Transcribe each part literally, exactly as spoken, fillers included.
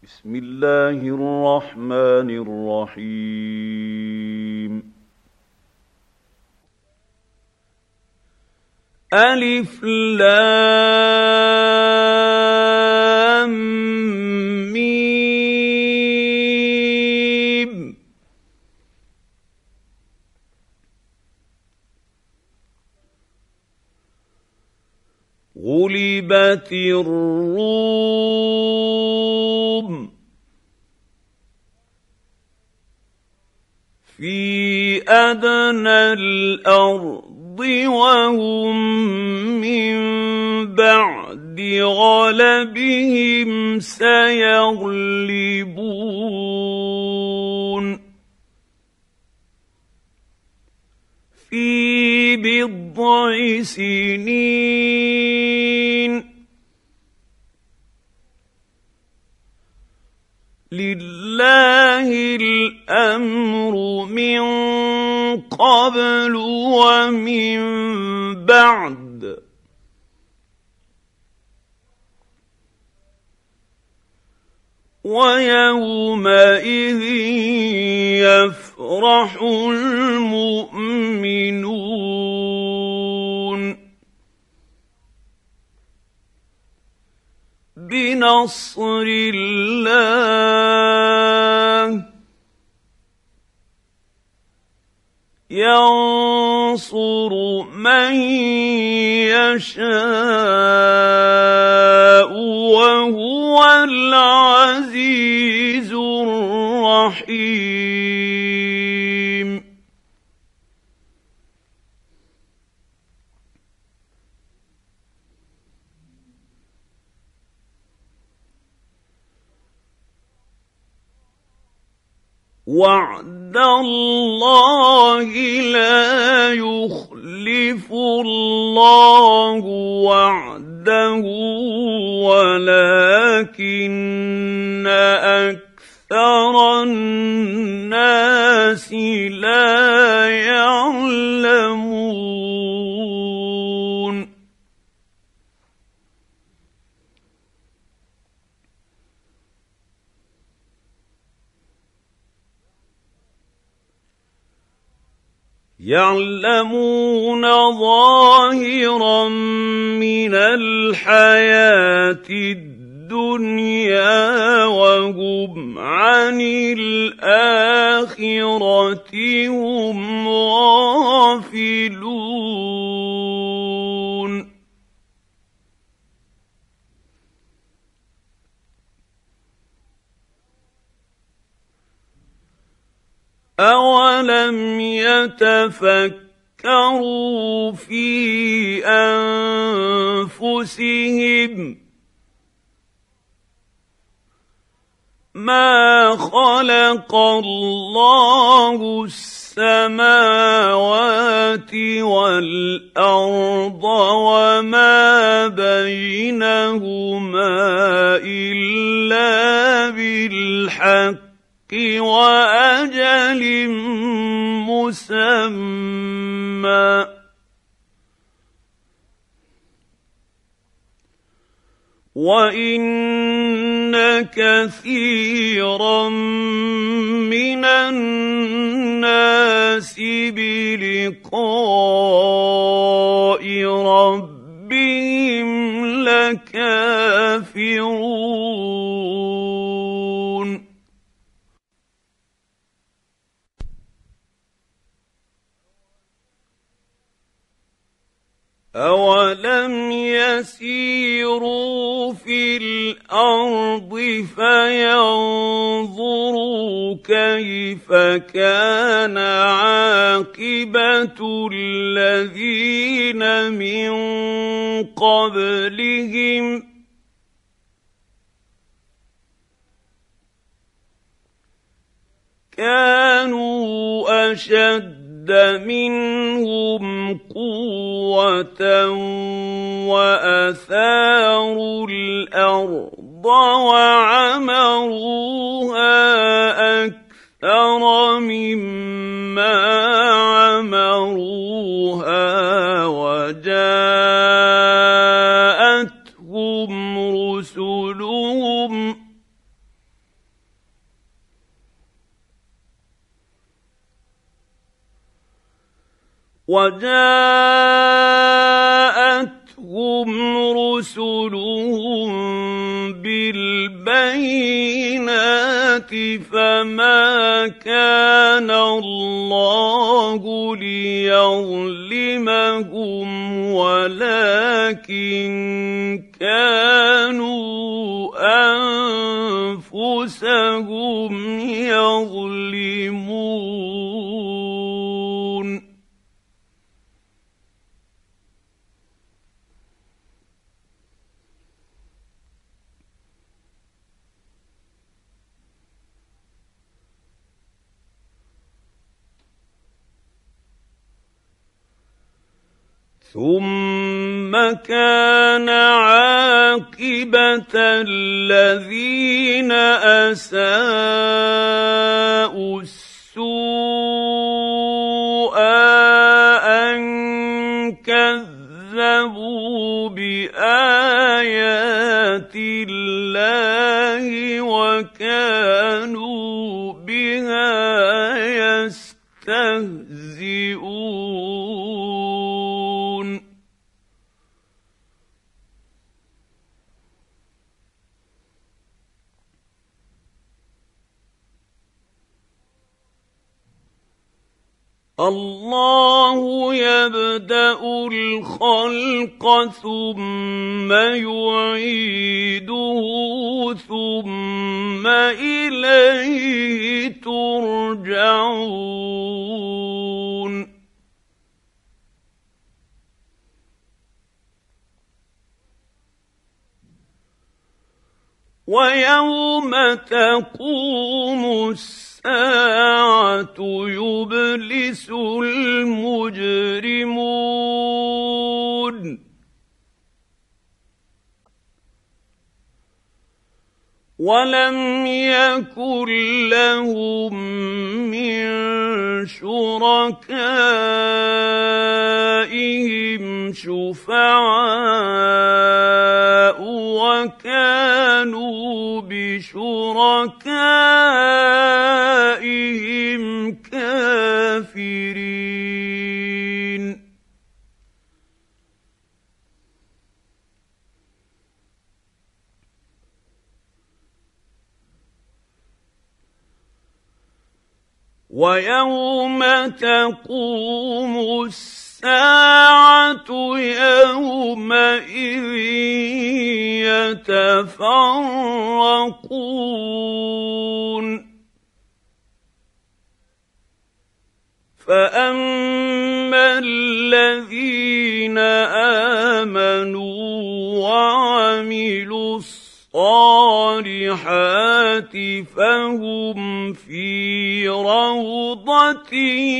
بسم الله الرحمن الرحيم. ألف لام ميم. غلبت الروم في أدنى الأرض وهم من بعد غلبهم سيغلبون في بضع سنين لله الأمر من قبل ومن بعد ويومئذ يفرح المؤمنون بنصر الله ينصر من يشاء وهو العزيز الرحيم. وعد الله لا يخلف الله وعده ولكن أكثر الناس لا يعلمون. يعلمون ظاهرا من الحياة الدنيا وهم عن الآخرة هم غافلون. أولم يتفكروا في أنفسهم ما خلق الله السماوات والأرض وما بينهما إلا بالحق وأجل مسمى وإن كثيرا من الناس بلقاء ربهم لكافرون. أولم يسيروا في الأرض فينظروا كيف كان عاقبة الذين من قبلهم كانوا أشد منهم قوة وأثاروا الأرض وعمروها أكثر مما عمروها وجاءتهم رسلهم وجاءتهم رسلهم بالبينات فما كان الله ليظلمهم ولكن كانوا أنفسهم يظلمون. ثم كان عاقبة الذين أساءوا السوء أن كذبوا بآيات الله وكانوا بها يستهزئون. الله يبدأ الخلق ثم يعيده ثم إليه ترجعون. ويوم تقوم الساعة يبلس المجرمون ولم يكن لهم من شركائهم شفعاء وكانوا بشركائهم كافرين. ويوم تقوم الساعة يومئذ يتفرقون فأما الذين آمنوا وعملوا الصالحات فهم في روضة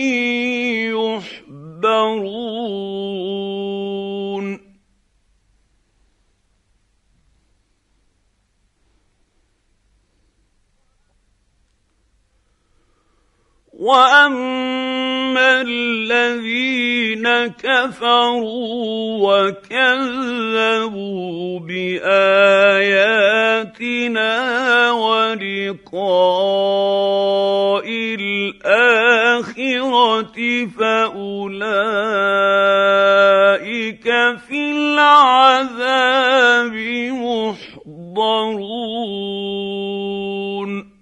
يحبرون. وأما الذين كفروا وكذبوا بآياتنا ولقاء الآخرة فأولئك في العذاب محضرون.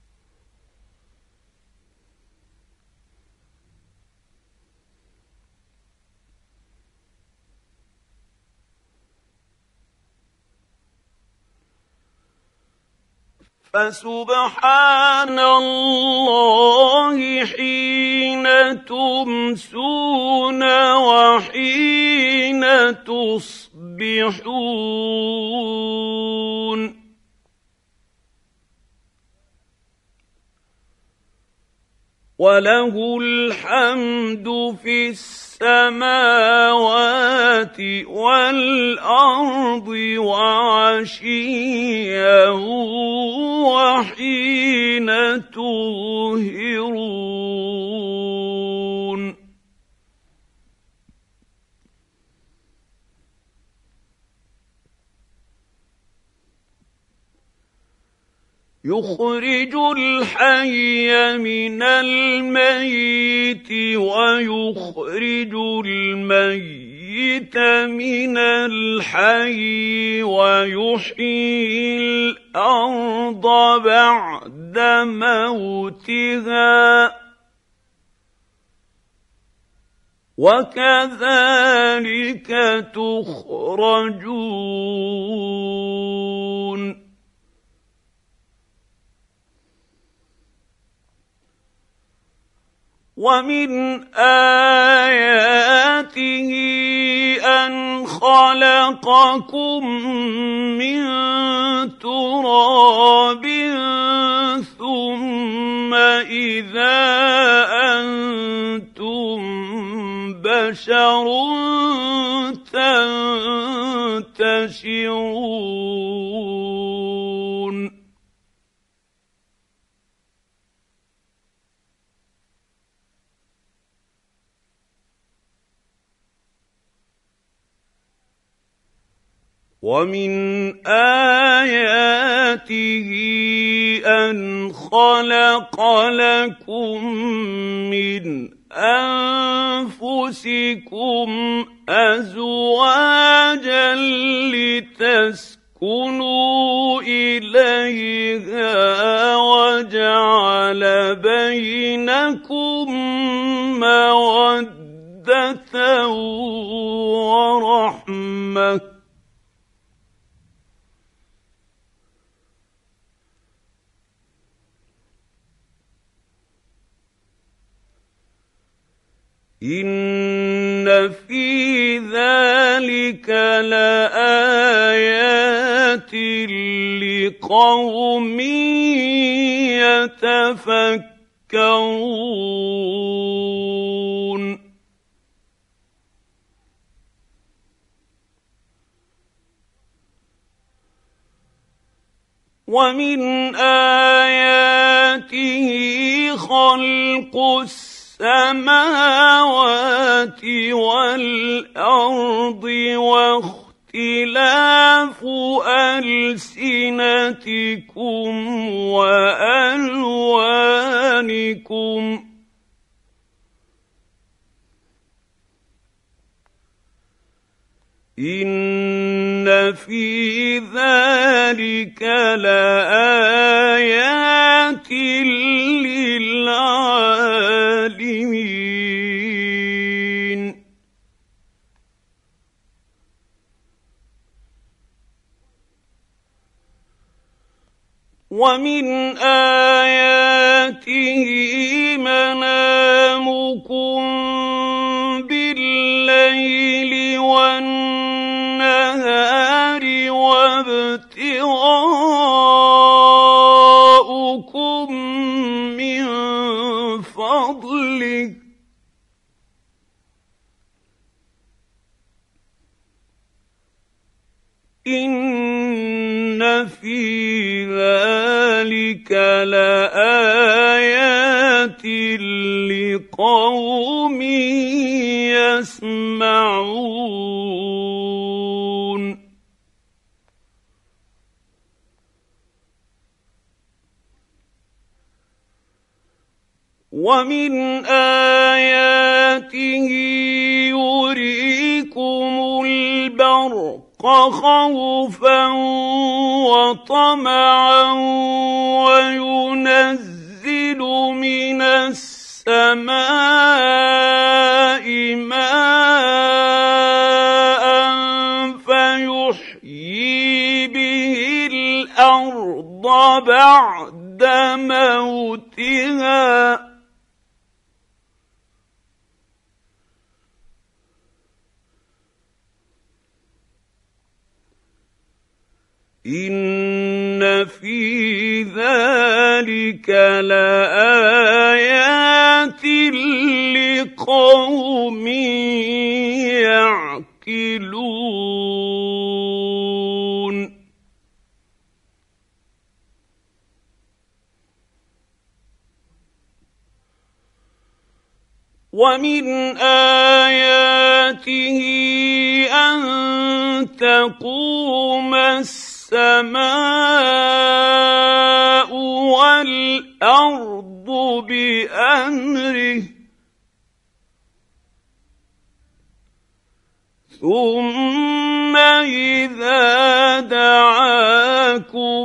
فسبحان الله حين تمسون وحين تصبحون وله الحمد في السماوات والأرض وعشيا وحين تظهرون. يخرج الحي من الميت ويخرج الميت من الحي ويحيي الأرض بعد موتها وكذلك تخرجون ومن آياته أن خلقكم من تراب ثم إذا أنتم بشر تنتشرون ومن آياته أن خلق لكم من أنفسكم أزواجا لتسكنوا إليها وجعل بينكم مودة ورحمة إن في ذلك لآيات لقوم يتفكرون ومن آياته خلق السماوات والأرض واختلاف ألسنتكم وألوانكم إن في ذلك لآيات للعالمين ومن آياته منامكم بالليل والنهار وابتغاؤكم من فضله إن في ذلك لآيات لقوم يسمعون ومن آياته يريكم البرق خوفا وطمعا وينزل من السماء ماء فيحيي به الأرض بعد موتها إن في ذلك لآيات لقوم يعقلون ومن آياته أن تقوم السماء والأرض بأمره ثم إذا دعاكم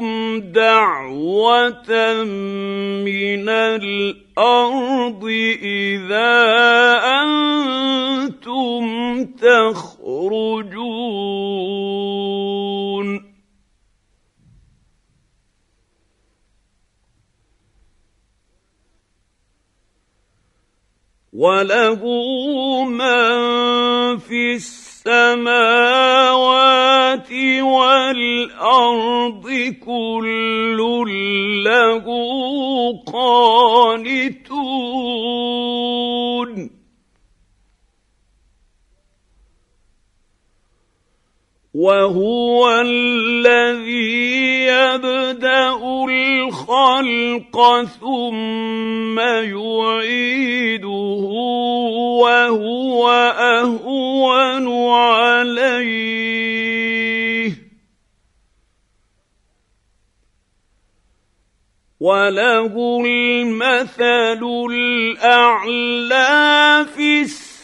دعوة من الأرض إذا أنتم تخرجون وله من في السماوات والأرض كل له قانتون وهو الذي يبدأ الخلق ثم يعيده وهو أهون عليه وله المثل الأعلى في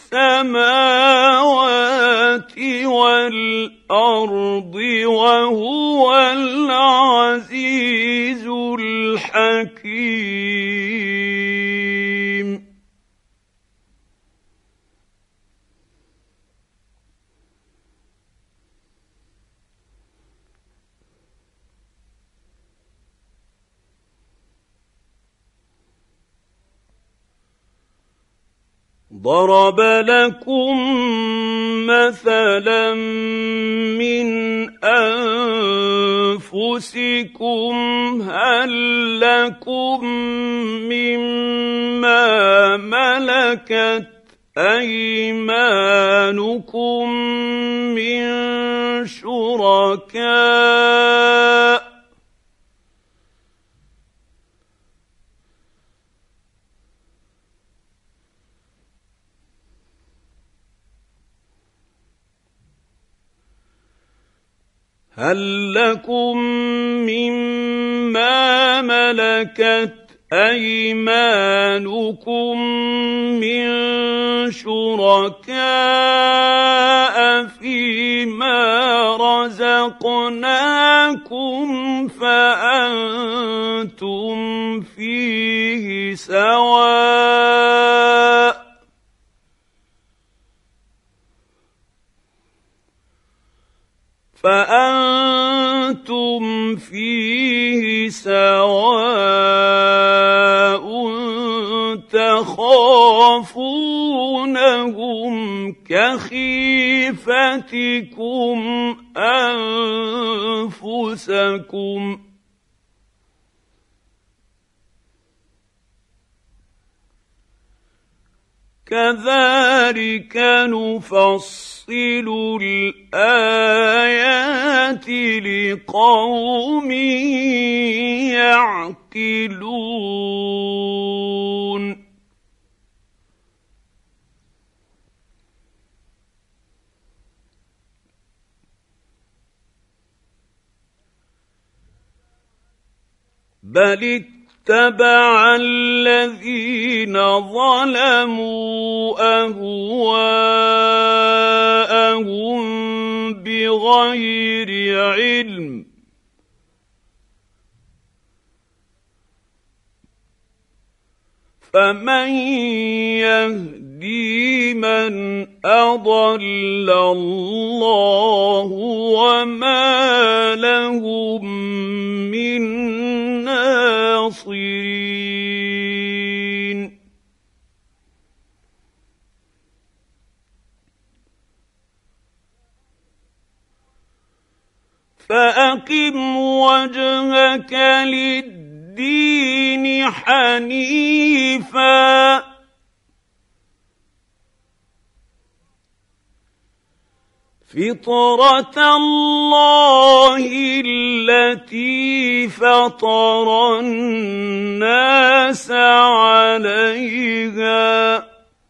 السماوات والأرض وهو العزيز الحكيم ضرب لكم مثلا من أنفسكم هل لكم مما ملكت أيمانكم من شركاء هل لكم مما ملكت أيمانكم من شركاء فيما رزقناكم فأنتم فيه سواء فأنتم فيه سواء تخافونهم كخيفتكم أنفسكم كذلك نفصل الآيات لقوم يعقلون بل اتبع الذين ظلموا أهواءهم بغير علم فمن يهدي من أضل الله وما لهم من ناصرين فأقم وجهك للدين حنيفا فطرة الله التي فطر الناس عليها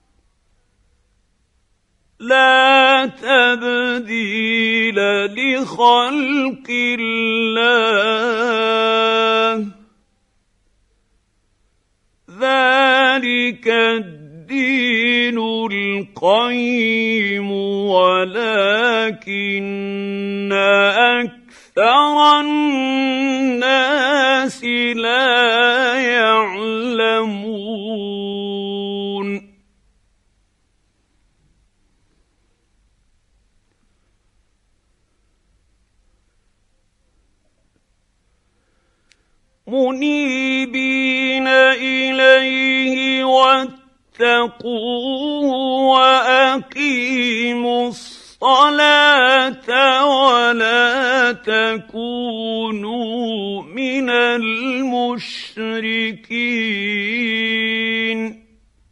لا تبديل لخلق الله ذلك الدين القيم ولكن أكثر الناس لا يعلمون منيبين إليه واتقوه وأقيموا الصلاة ولا تكونوا من المشركين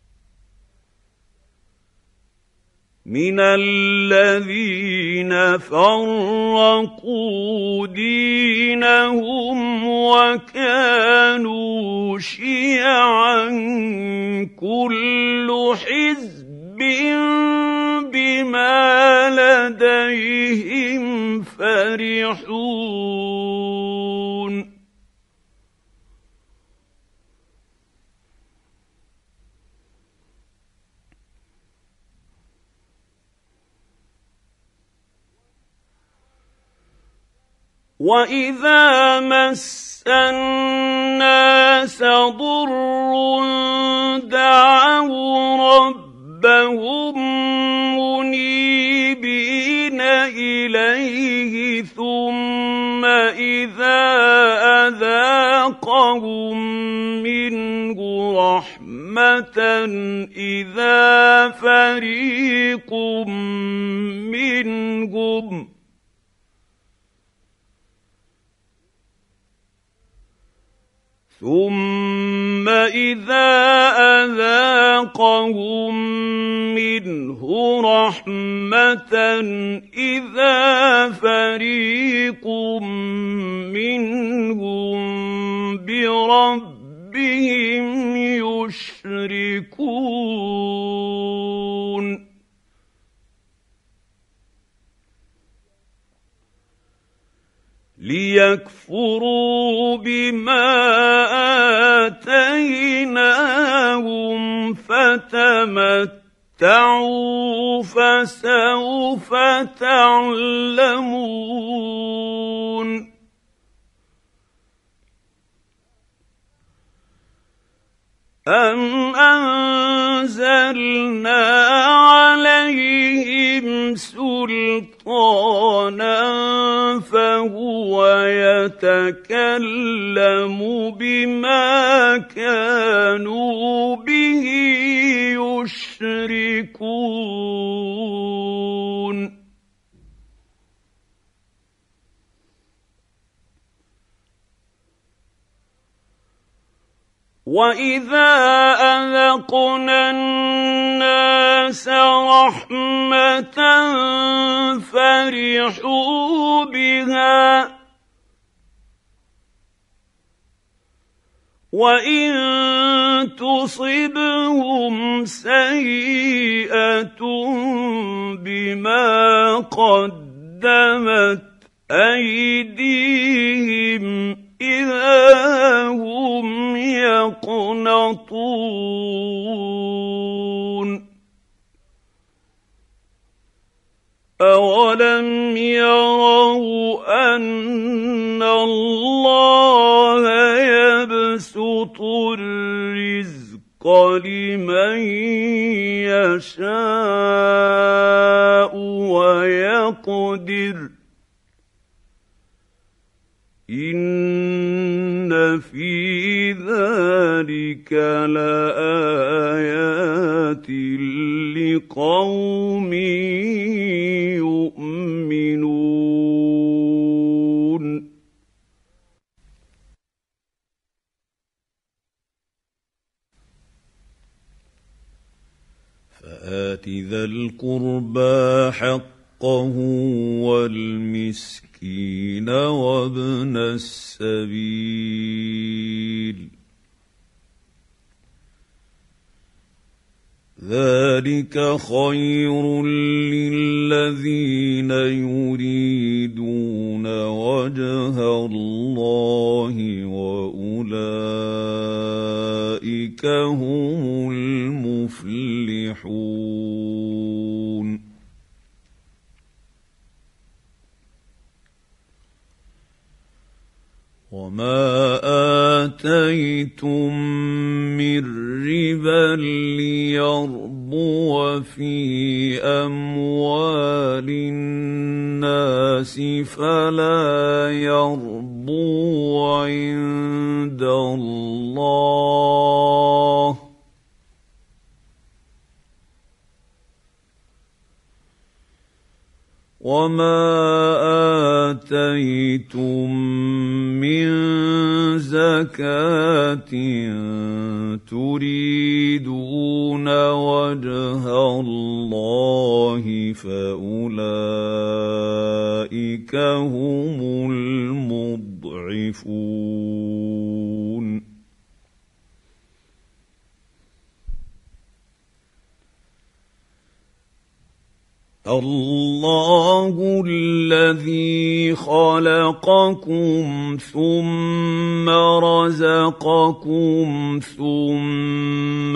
من الذين فرقوا دينهم وكانوا شيعا كل حزب بما لديهم فرحون وَإِذَا مَسَّ النَّاسَ ضُرٌّ دَعَوْا رَبَّهُم مُّنِيبِينَ إِلَيْهِ ثُمَّ إِذَا أَذَاقَهُم مِّنْهُ رَحْمَةً إِذَا فَرِيقٌ مِّنْهُمْ ثُمَّ إِذَا أَذَاقَهُم مِّنْهُ رَحْمَةً إِذَا فَرِيقٌ مِّنْهُم بِرَبِّهِمْ يُشْرِكُونَ لِيَكْفُرُوا بِمَا آتَيْنَاهُمْ فَتَمَتَّعُوا فَسَوْفَ تَعْلَمُونَ أَمْ أَنزَلْنَا عَلَيْهِمْ سُلْطَانًا فَهُوَ يَتَكَلَّمُ بِمَا كَانُوا بِهِ يُشْرِكُونَ وَإِذَا أَذَقْنَا النَّاسَ رَحْمَةً فَرِحُوا بِهَا وَإِن تُصِبْهُمْ سَيِّئَةٌ بِمَا قَدَّمَتْ أَيْدِيهِمْ إِذَا هُمْ يَقْنَطُونَ أَوَلَمْ يَرَوْا أَنَّ اللَّهَ يَبْسُطُ الرِّزْقَ لِمَن يَشَاءُ وَيَقْدِرُ إِنَّ فِي ذَلِكَ لَآيَاتٍ لِقَوْمٍ يُؤْمِنُونَ فَآتِ ذَا الْقُرْبَى حَقَّهُ وَالْمِسْكِينَ وَابْنَ السَّبِيلِ ذَلِكَ خَيْرٌ لِّلَّذِينَ يُرِيدُونَ وَجْهَ اللَّهِ وَأُولَٰئِكَ فاولئك هم المفلحون. وما آتيتم من ربا ليربو في أموال الناس فلا يربو عند الله، وما آتيتم من زكاة تريدون وجه الله فأولئك هم المضعفون. الله الذي خلقكم ثم رزقكم ثم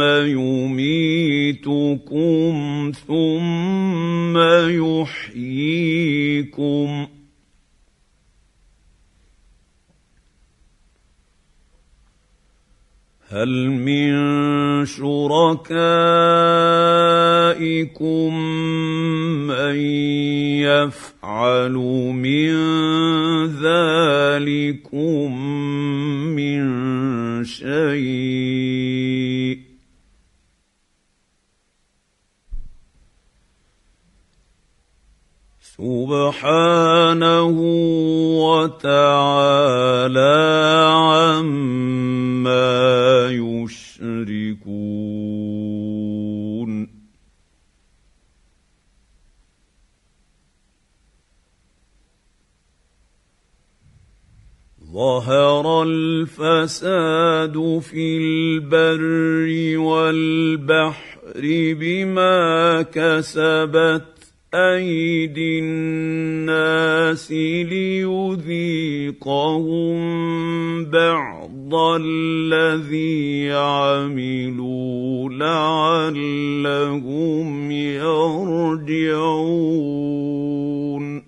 يميتكم ثم يحييكم، هل من شركائكم من يفعل من ذلكم من شيء؟ سبحانه وتعالى عما يشركون. ظهر الفساد في البر والبحر بما كسبت أيدي الناس ليذيقهم بعض الذي عملوا لعلهم يرجعون.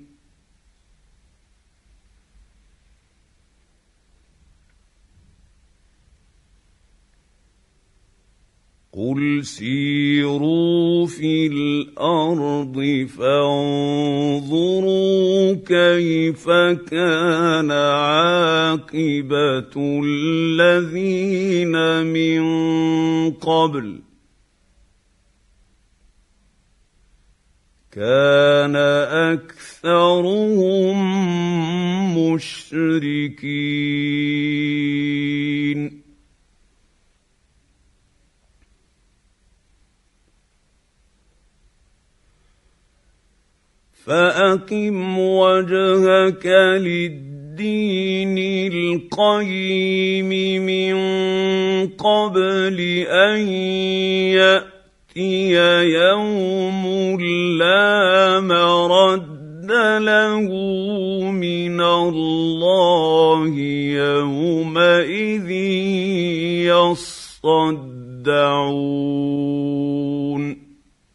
قل سيروا في الأرض فانظروا كيف كان عاقبة الذين من قبل، كان أكثرهم مشركين. فأقم وجهك للدين القيم من قبل أن يأتي يوم لا مرد له من الله يومئذ يصدعون.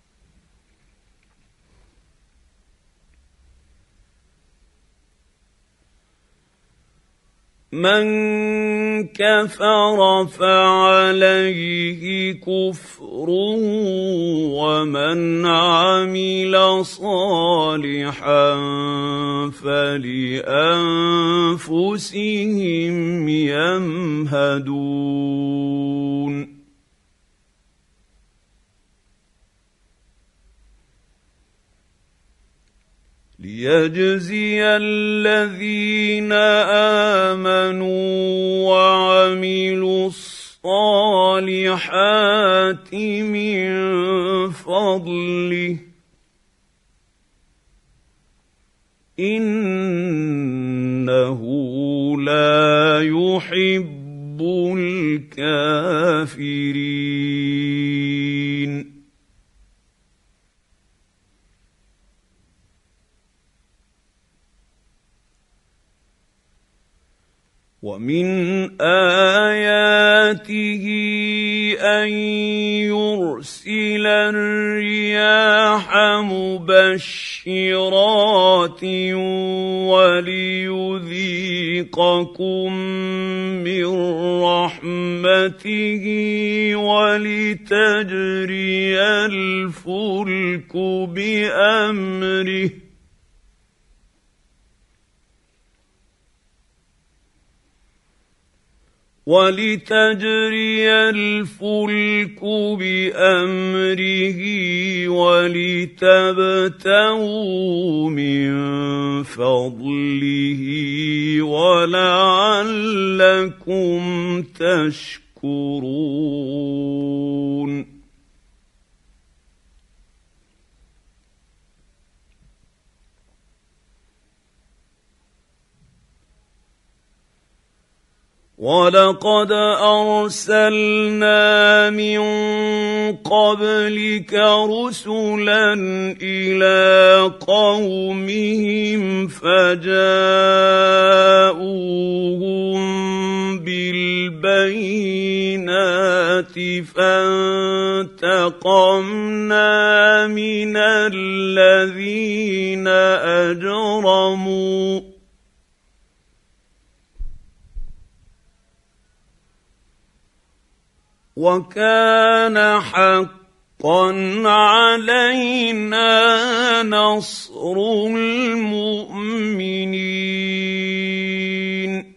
من كفر فعليه كفره ومن عمل صالحا فلأنفسهم يمهدون. ليجزي الذين آمنوا وعملوا الصالحات من فضله إنه لا يحب الكافرين. ومن آياته أن يرسل الرياح مبشرات وليذيقكم من رحمته ولتجري الفلك بأمره ولتجري الفلك بأمره ولتبتغوا من فضله ولعلكم تشكرون. وَلَقَدْ أَرْسَلْنَا مِن قَبْلِكَ رُسُلًا إِلَىٰ قَوْمِهِمْ فَجَاءُوهُم بِالْبَيِّنَاتِ فَانتَقَمْنَا مِنَ الَّذِينَ أَجْرَمُوا وَكَانَ حَقًّا عَلَيْنَا نَصْرُ الْمُؤْمِنِينَ.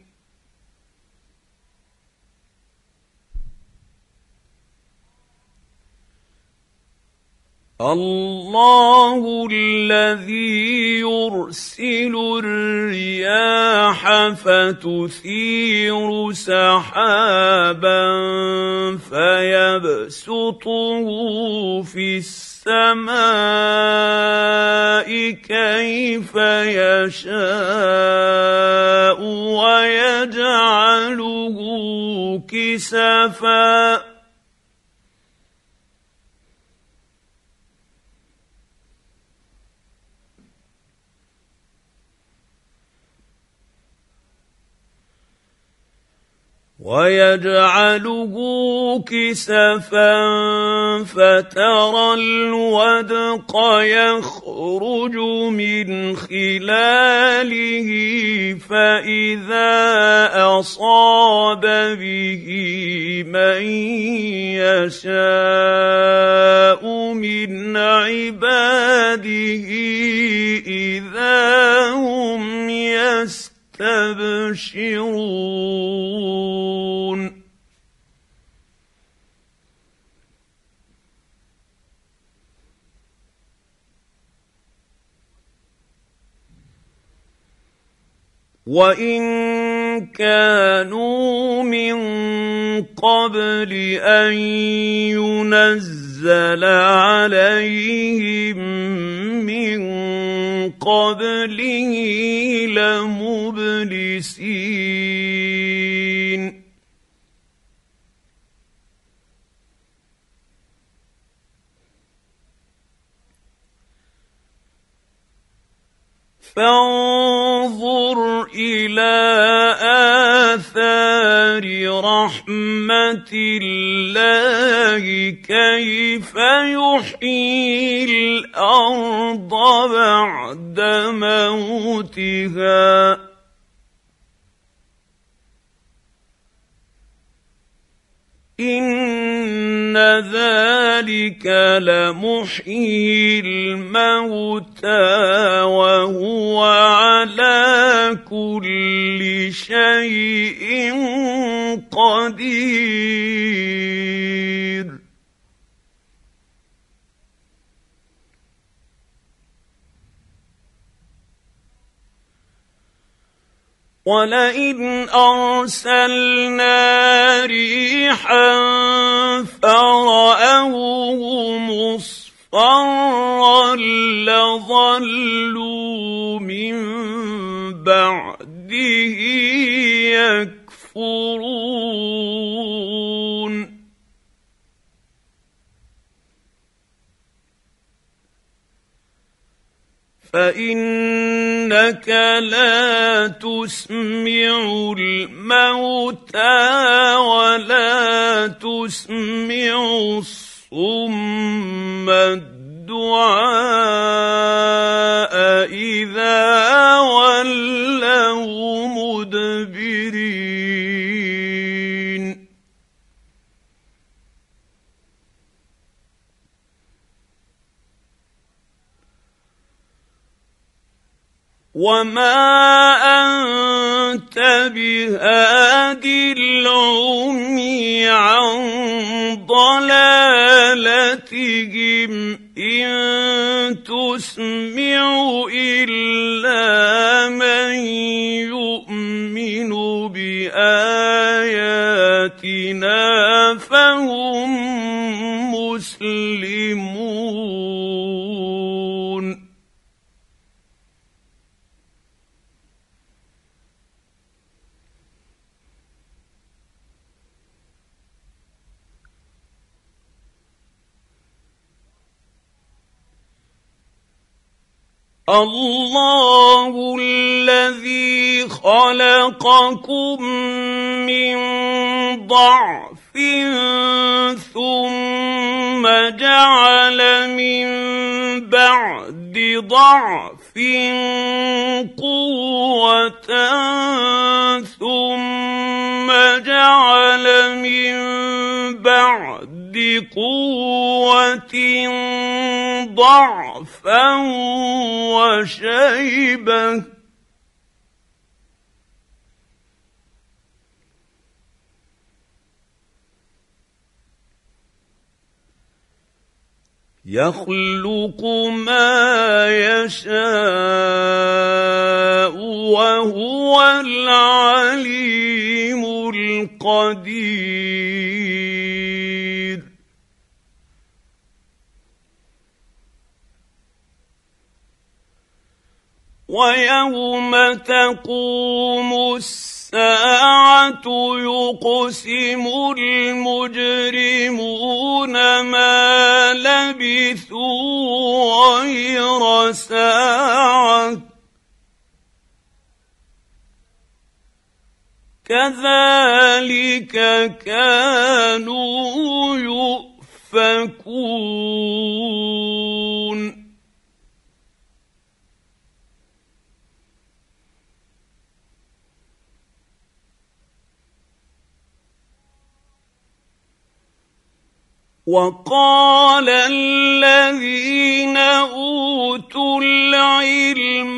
اللَّهُ الَّذِي يُرْسِلُ الرِّيَاحَ فَتُثِيرُ سَحَابًا فَيَبْسُطُهُ فِي السَّمَاءِ كَيْفَ يَشَاءُ وَيَجْعَلُهُ كِسَفًا وَيَجْعَلُهُ كِسَفًا فَتَرَى الْوَدْقَ يَخْرُجُ مِنْ خِلَالِهِ فَإِذَا أَصَابَ بِهِ مَن يَشَاءُ مِنْ عِبَادِهِ إِذَا هُمْ يَسْتَبْشِرُونَ. وَإِن كَانُوا مِن قَبْلِ أَن يُنَزَّلَ عَلَيْهِم مِّن قَبْلِهِ لَمُبْلِسِينَ. فانظُرْ إِلَىٰ آثَارِ رَحْمَتِ اللَّهِ كَيْفَ يُحْيِي الْأَرْضَ بَعْدَ مَوْتِهَا ۚ إِنَّ ذَٰلِكَ لَمُحْيِي الْمَوْتَىٰ وَهُوَ عَلَىٰ كُلِّ شَيْءٍ قَدِيرٌ. وَلَئِنْ أَرْسَلْنَا رِيحًا فَرَأَوْهُ مُصْفَرًّا لَّظَلُّوا مِن بَعْدِهِ يَكْفُرُونَ. فانك لا تسمع الموتى ولا تسمع الصم الدعاء اذا ولوا مدبرين. وما انت بهاد العمي عن ضلالتهم ان تسمع الا من يؤمن باياتنا فهم مسلمون. الله الذي خلقكم من ضعف ثم جعل من بعد ضعف قوة ثم جعل من بعد قوة ضعفا وشيبة يخلق ما يشاء وهو العليم القدير. ويوم تقوم الساعة يقسم المجرمون ما لبثوا غير ساعة كذلك كانوا يؤفكون. وقال الذين اوتوا العلم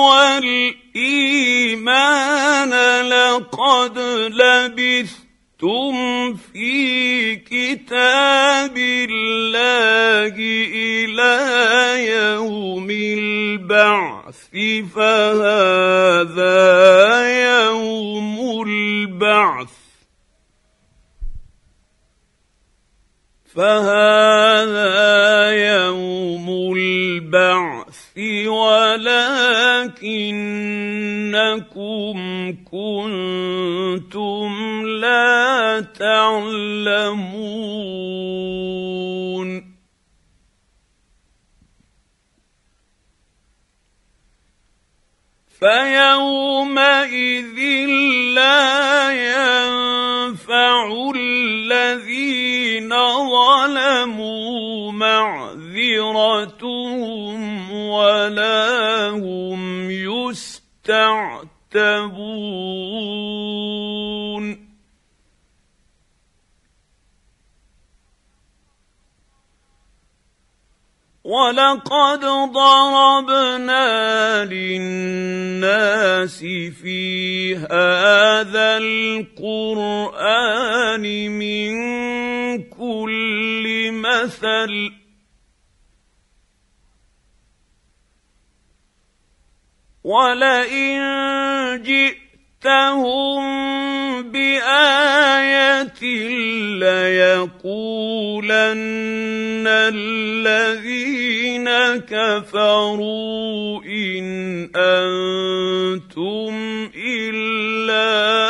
والايمان لقد لبثتم في كتاب الله الى يوم البعث فهذا يوم البعث فهذا يوم البعث ولكنكم كنتم لا تعلمون. فيومئذ لا ينفع الذين ظلموا معذرتهم ولا هم يستعتبون. ولقد ضربنا للناس في هذا القرآن من كل مثل ولئن جئتهم بآية ليقولن الذين كفروا إن أنتم إلا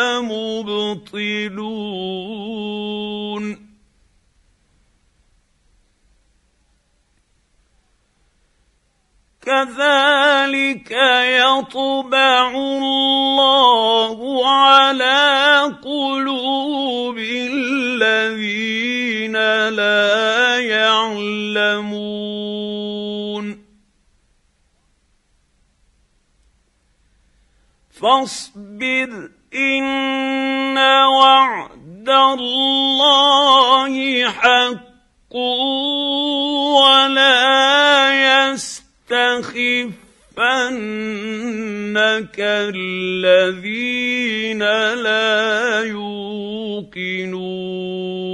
مبطلون. كذلك يطبع الله على قلوب الذين لا يعلمون فاصبر إن وعد الله حق ولا يستخفنك الذين لا يوقنون